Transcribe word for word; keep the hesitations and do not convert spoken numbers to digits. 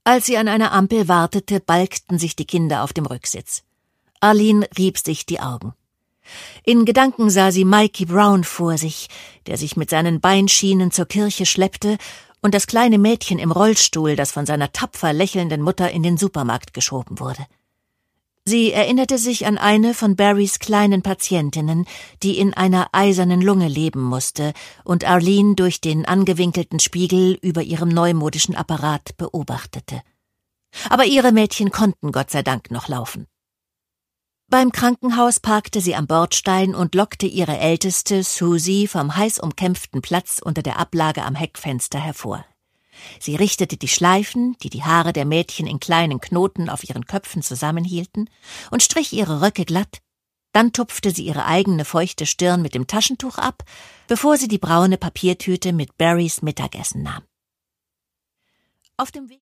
Als sie an einer Ampel wartete, balgten sich die Kinder auf dem Rücksitz. Arlene rieb sich die Augen. In Gedanken sah sie Mikey Brown vor sich, der sich mit seinen Beinschienen zur Kirche schleppte, und das kleine Mädchen im Rollstuhl, das von seiner tapfer lächelnden Mutter in den Supermarkt geschoben wurde. Sie erinnerte sich an eine von Barrys kleinen Patientinnen, die in einer eisernen Lunge leben musste und Arlene durch den angewinkelten Spiegel über ihrem neumodischen Apparat beobachtete. Aber ihre Mädchen konnten Gott sei Dank noch laufen. Beim Krankenhaus parkte sie am Bordstein und lockte ihre Älteste, Susie, vom heiß umkämpften Platz unter der Ablage am Heckfenster hervor. Sie richtete die Schleifen, die die Haare der Mädchen in kleinen Knoten auf ihren Köpfen zusammenhielten, und strich ihre Röcke glatt. Dann tupfte sie ihre eigene feuchte Stirn mit dem Taschentuch ab, bevor sie die braune Papiertüte mit Barrys Mittagessen nahm. Auf dem Weg